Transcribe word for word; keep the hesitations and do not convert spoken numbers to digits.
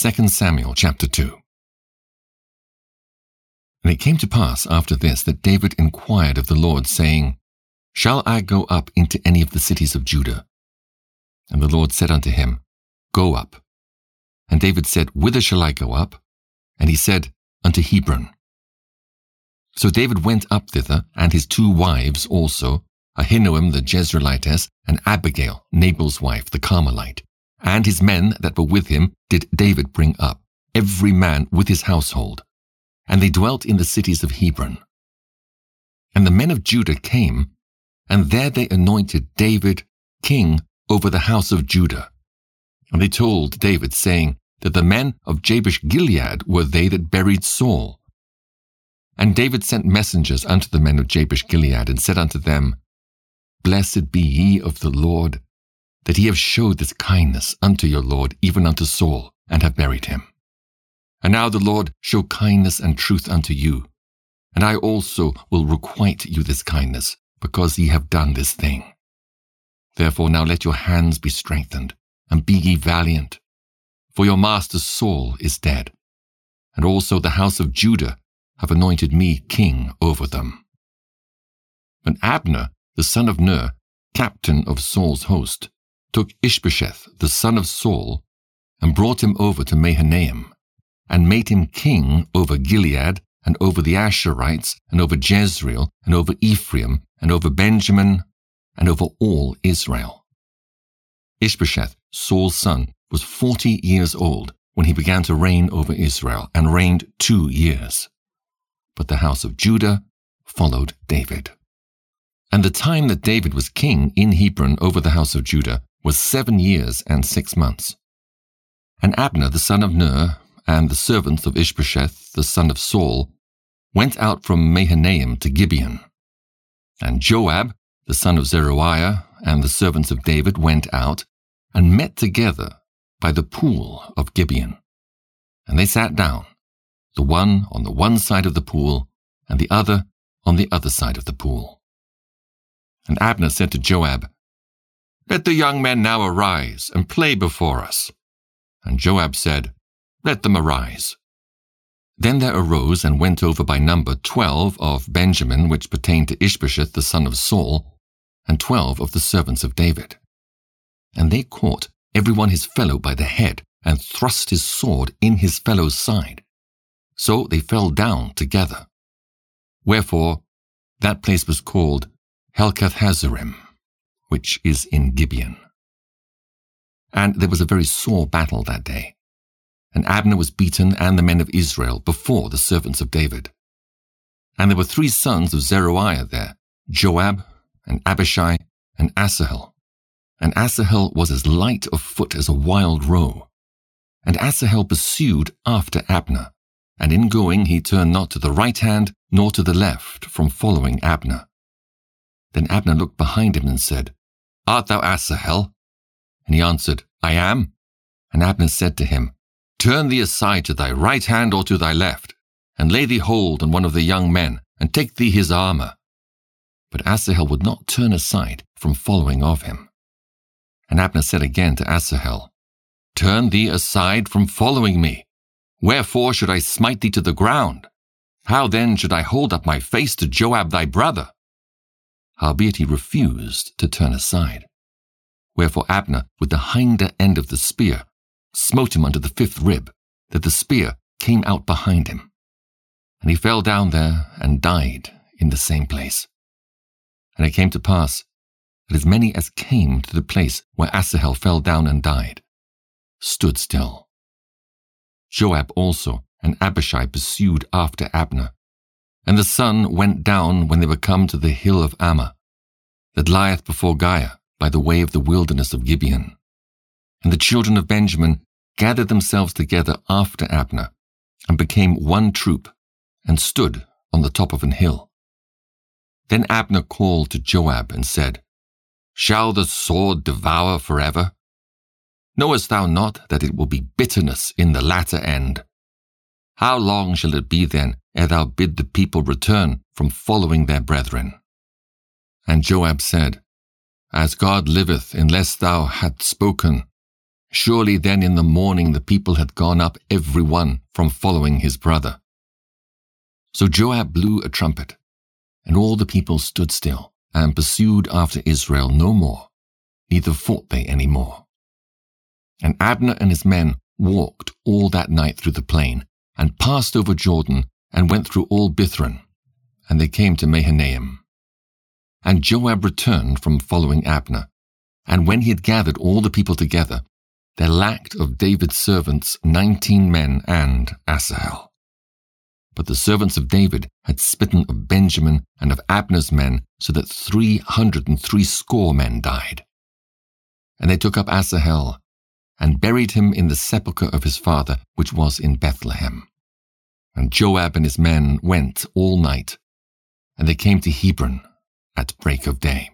Second Samuel chapter two. And it came to pass after this that David inquired of the Lord, saying, Shall I go up into any of the cities of Judah? And the Lord said unto him, Go up. And David said, Whither shall I go up? And he said, Unto Hebron. So David went up thither, and his two wives also, Ahinoam the Jezreelitess, and Abigail, Nabal's wife, the Carmelite. And his men that were with him did David bring up, every man with his household. And they dwelt in the cities of Hebron. And the men of Judah came, and there they anointed David king over the house of Judah. And they told David, saying that the men of Jabesh-Gilead were they that buried Saul. And David sent messengers unto the men of Jabesh-Gilead, and said unto them, Blessed be ye of the Lord, that ye have showed this kindness unto your Lord, even unto Saul, and have buried him. And now the Lord show kindness and truth unto you, and I also will requite you this kindness, because ye have done this thing. Therefore now let your hands be strengthened, and be ye valiant, for your master Saul is dead, and also the house of Judah have anointed me king over them. And Abner, the son of Ner, captain of Saul's host, took Ishbosheth, the son of Saul, and brought him over to Mahanaim, and made him king over Gilead, and over the Asherites, and over Jezreel, and over Ephraim, and over Benjamin, and over all Israel. Ishbosheth, Saul's son, was forty years old when he began to reign over Israel, and reigned two years. But the house of Judah followed David. And the time that David was king in Hebron over the house of Judah was seven years and six months. And Abner the son of Ner, and the servants of Ishbosheth the son of Saul, went out from Mahanaim to Gibeon. And Joab the son of Zeruiah, and the servants of David went out, and met together by the pool of Gibeon. And they sat down, the one on the one side of the pool, and the other on the other side of the pool. And Abner said to Joab, Let the young men now arise, and play before us. And Joab said, Let them arise. Then there arose and went over by number twelve of Benjamin, which pertained to Ishbosheth the son of Saul, and twelve of the servants of David. And they caught every one his fellow by the head, and thrust his sword in his fellow's side. So they fell down together. Wherefore that place was called Helkath-Hazarim, which is in Gibeon. And there was a very sore battle that day. And Abner was beaten, and the men of Israel, before the servants of David. And there were three sons of Zeruiah there, Joab, and Abishai, and Asahel. And Asahel was as light of foot as a wild roe. And Asahel pursued after Abner, and in going he turned not to the right hand nor to the left from following Abner. Then Abner looked behind him and said, Art thou Asahel? And he answered, I am. And Abner said to him, Turn thee aside to thy right hand or to thy left, and lay thee hold on one of the young men, and take thee his armor. But Asahel would not turn aside from following of him. And Abner said again to Asahel, Turn thee aside from following me. Wherefore should I smite thee to the ground? How then should I hold up my face to Joab thy brother? Howbeit he refused to turn aside. Wherefore Abner, with the hinder end of the spear, smote him under the fifth rib, that the spear came out behind him. And he fell down there and died in the same place. And it came to pass that as many as came to the place where Asahel fell down and died stood still. Joab also and Abishai pursued after Abner, and the sun went down when they were come to the hill of Ammah, that lieth before Giah by the way of the wilderness of Gibeon. And the children of Benjamin gathered themselves together after Abner, and became one troop, and stood on the top of an hill. Then Abner called to Joab and said, Shall the sword devour forever? Knowest thou not that it will be bitterness in the latter end? How long shall it be then ere thou bid the people return from following their brethren? And Joab said, As God liveth, unless thou hadst spoken, Surely then in the morning the people had gone up every one from following his brother. So Joab blew a trumpet, and all the people stood still, and pursued after Israel no more, neither fought they any more. And Abner and his men walked all that night through the plain, and passed over Jordan, and went through all Bithron, and they came to Mahanaim. And Joab returned from following Abner, and when he had gathered all the people together, there lacked of David's servants nineteen men and Asahel. But the servants of David had smitten of Benjamin and of Abner's men, so that three hundred and threescore men died. And they took up Asahel, and buried him in the sepulchre of his father, which was in Bethlehem. And Joab and his men went all night, and they came to Hebron at break of day.